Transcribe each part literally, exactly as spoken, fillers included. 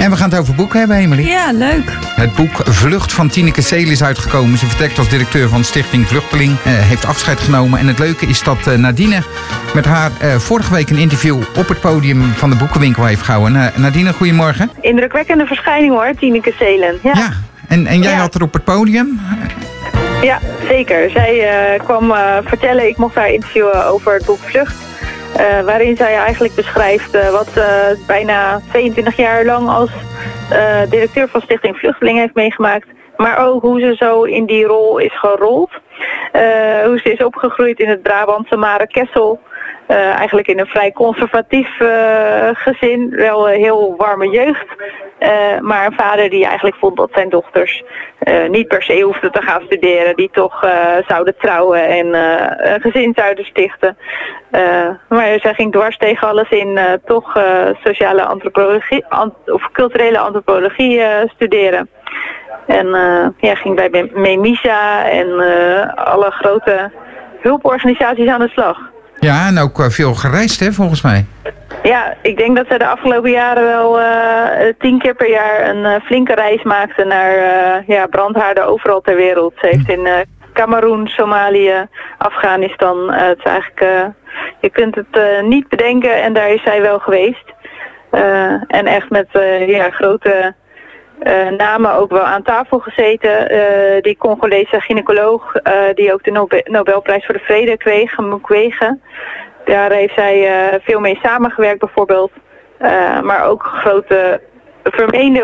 En we gaan het over boeken hebben, Emily. Ja, leuk. Het boek Vlucht van Tineke Seelen is uitgekomen. Ze vertrekt als directeur van Stichting Vluchteling. Uh, heeft afscheid genomen. En het leuke is dat uh, Nadine met haar uh, vorige week een interview op het podium van de boekenwinkel heeft gehouden. Uh, Nadine, goedemorgen. Indrukwekkende verschijning hoor, Tineke Seelen. Ja, ja. En, en jij ja. had er op het podium? Ja, zeker. Zij uh, kwam uh, vertellen, ik mocht haar interviewen over het boek Vlucht. Uh, waarin zij eigenlijk beschrijft uh, wat uh, bijna tweeëntwintig jaar lang als uh, directeur van Stichting Vluchteling heeft meegemaakt. Maar ook hoe ze zo in die rol is gerold. Uh, hoe ze is opgegroeid in het Brabantse Marekessel. Uh, eigenlijk in een vrij conservatief uh, gezin. Wel een heel warme jeugd. Uh, maar een vader die eigenlijk vond dat zijn dochters uh, niet per se hoefden te gaan studeren. Die toch uh, zouden trouwen en uh, een gezin zouden stichten. Uh, maar zij ging dwars tegen alles in uh, toch uh, sociale antropologie ant- of culturele antropologie uh, studeren. En uh, ja, ging bij MEMISA en uh, alle grote hulporganisaties aan de slag. Ja, en ook uh, veel gereisd, hè, volgens mij. Ja, ik denk dat zij de afgelopen jaren wel uh, tien keer per jaar een uh, flinke reis maakte naar uh, ja, brandhaarden overal ter wereld. Ze heeft in uh, Kameroen, Somalië, Afghanistan. Uh, het is eigenlijk, uh, je kunt het uh, niet bedenken en daar is zij wel geweest. Uh, en echt met uh, ja, grote uh, namen ook wel aan tafel gezeten. Uh, die Congolese gynaecoloog uh, die ook de Nobe- Nobelprijs voor de Vrede kreeg, Mukwege. Daar heeft zij uh, veel mee samengewerkt bijvoorbeeld. Uh, maar ook grote vermeende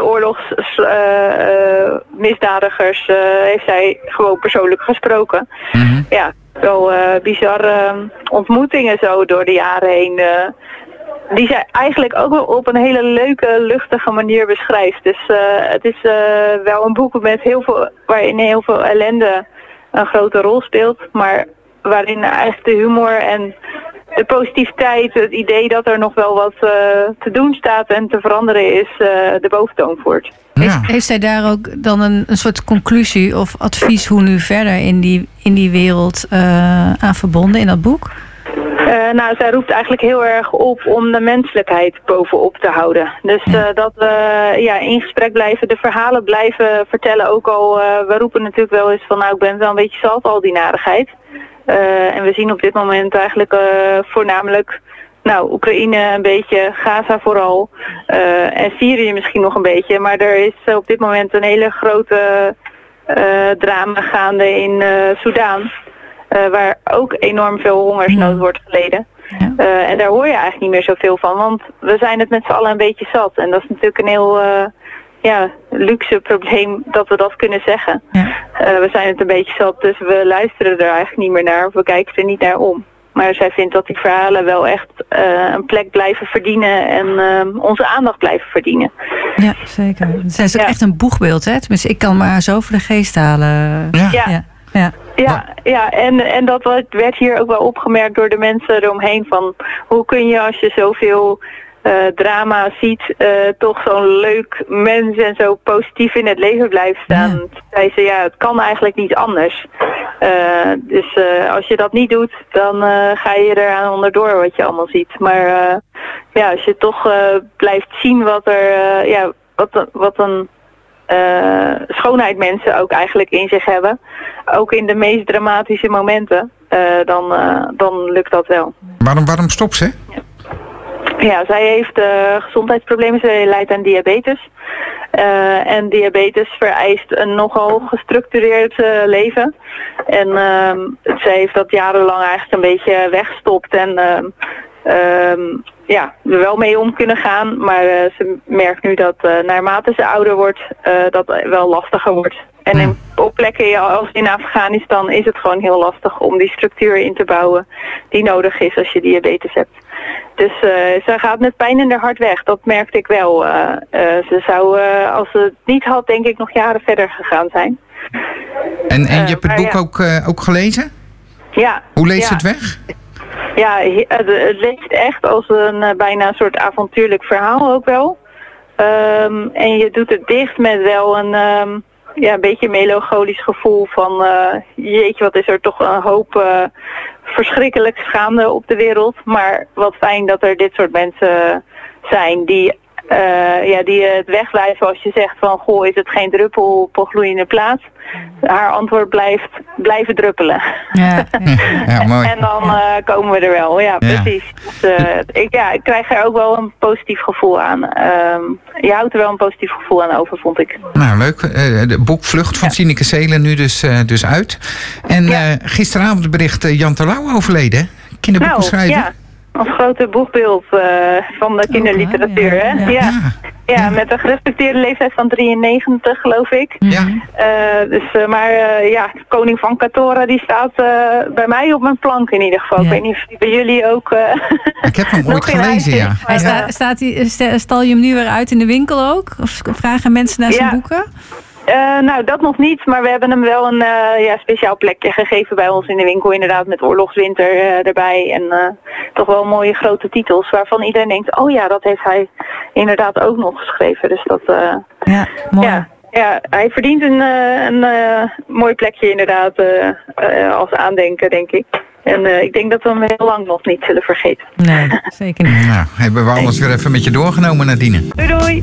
oorlogsmisdadigers uh, uh, heeft zij gewoon persoonlijk gesproken. Mm-hmm. Ja, wel uh, bizarre uh, ontmoetingen zo door de jaren heen. Uh, die zij eigenlijk ook wel op een hele leuke, luchtige manier beschrijft. Dus uh, het is uh, wel een boek met heel veel, waarin heel veel ellende een grote rol speelt. Maar waarin eigenlijk de humor en de positiviteit, het idee dat er nog wel wat uh, te doen staat en te veranderen is, uh, de boventoon voert. Ja. Heeft, heeft zij daar ook dan een, een soort conclusie of advies hoe nu verder in die, in die wereld uh, aan verbonden in dat boek? Uh, nou, zij roept eigenlijk heel erg op om de menselijkheid bovenop te houden. Dus uh, dat we ja, in gesprek blijven, de verhalen blijven vertellen. Ook al, uh, we roepen natuurlijk wel eens van, nou, ik ben wel een beetje zat, al die narigheid. Uh, en we zien op dit moment eigenlijk uh, voornamelijk nou, Oekraïne een beetje, Gaza vooral uh, en Syrië misschien nog een beetje. Maar er is uh, op dit moment een hele grote uh, drama gaande in uh, Soedan. Uh, waar ook enorm veel hongersnood wordt geleden. Ja. Uh, en daar hoor je eigenlijk niet meer zoveel van. Want we zijn het met z'n allen een beetje zat. En dat is natuurlijk een heel uh, ja, luxe probleem dat we dat kunnen zeggen. Ja. Uh, we zijn het een beetje zat, dus we luisteren er eigenlijk niet meer naar. Of we kijken er niet naar om. Maar zij vindt dat die verhalen wel echt uh, een plek blijven verdienen. En uh, onze aandacht blijven verdienen. Ja, zeker. Zij is ook ja. echt een boegbeeld, hè? Tenminste, ik kan maar zo voor de geest halen. Ja. ja. ja. Ja, ja, ja. En, en dat werd hier ook wel opgemerkt door de mensen eromheen van hoe kun je als je zoveel uh, drama ziet, uh, toch zo'n leuk mens en zo positief in het leven blijven staan. Ja. Zei ze, ja, het kan eigenlijk niet anders. Uh, dus uh, als je dat niet doet, dan uh, ga je eraan onderdoor wat je allemaal ziet. Maar uh, ja, als je toch uh, blijft zien wat er, uh, ja, wat, wat een Uh, schoonheid mensen ook eigenlijk in zich hebben. Ook in de meest dramatische momenten. Uh, dan, uh, dan lukt dat wel. Waarom, waarom stopt ze? Ja, ja zij heeft uh, gezondheidsproblemen. Ze lijdt aan diabetes. Uh, en diabetes vereist een nogal gestructureerd uh, leven. En uh, zij heeft dat jarenlang eigenlijk een beetje weggestopt. En uh, Um, ja, er wel mee om kunnen gaan. Maar uh, ze merkt nu dat uh, naarmate ze ouder wordt, uh, dat wel lastiger wordt. En in, op plekken als in Afghanistan is het gewoon heel lastig om die structuur in te bouwen die nodig is als je diabetes hebt. Dus uh, ze gaat met pijn in haar hart weg. Dat merkte ik wel. Uh, uh, ze zou, uh, als ze het niet had, denk ik nog jaren verder gegaan zijn. En, en je hebt het uh, boek ja. ook, uh, ook gelezen? Ja. Hoe leest ja. het weg? Ja, het leest echt als een uh, bijna een soort avontuurlijk verhaal ook wel. Um, en je doet het dicht met wel een um, ja, een beetje melancholisch gevoel van uh, jeetje, wat is er toch een hoop uh, verschrikkelijks gaande op de wereld. Maar wat fijn dat er dit soort mensen zijn die uh, ja, die het wegblijven als je zegt van, goh, is het geen druppel op een gloeiende plaat? Haar antwoord blijft blijven druppelen. Ja, ja. Ja, mooi. En dan uh, komen we er wel, ja, precies. Ja. Dus, uh, ik, ja, ik krijg er ook wel een positief gevoel aan. Um, je houdt er wel een positief gevoel aan over, vond ik. Nou, leuk. Uh, de boek Vlucht van ja. Tineke Seelen nu dus, uh, dus uit. En ja. uh, gisteravond bericht uh, Jan Terlouw overleden, kinderboeken nou, schrijven. Ja. Als grote boekbeeld uh, van de kinderliteratuur, okay, hè? Ja. Ja. Ja. Ja, ja, met een gerespecteerde leeftijd van drieënnegentig, geloof ik. Ja. Uh, dus, uh, maar uh, ja, koning van Katora, die staat uh, bij mij op mijn plank in ieder geval. Ja. Ik weet niet of die bij jullie ook... Uh, ik heb hem ooit gelezen, ja. Hij sta, staat die, stal je hem nu weer uit in de winkel ook? Of vragen mensen naar zijn ja. boeken? Uh, nou, dat nog niet, maar we hebben hem wel een uh, ja, speciaal plekje gegeven bij ons in de winkel. Inderdaad, met Oorlogswinter uh, erbij. En uh, toch wel mooie grote titels waarvan iedereen denkt, oh ja, dat heeft hij inderdaad ook nog geschreven. Dus dat... Uh, ja, mooi. Ja, ja, hij verdient een, uh, een uh, mooi plekje inderdaad uh, uh, als aandenken, denk ik. En uh, ik denk dat we hem heel lang nog niet zullen vergeten. Nee, zeker niet. Nou, hebben we alles weer even met je doorgenomen, Nadine. Doei doei!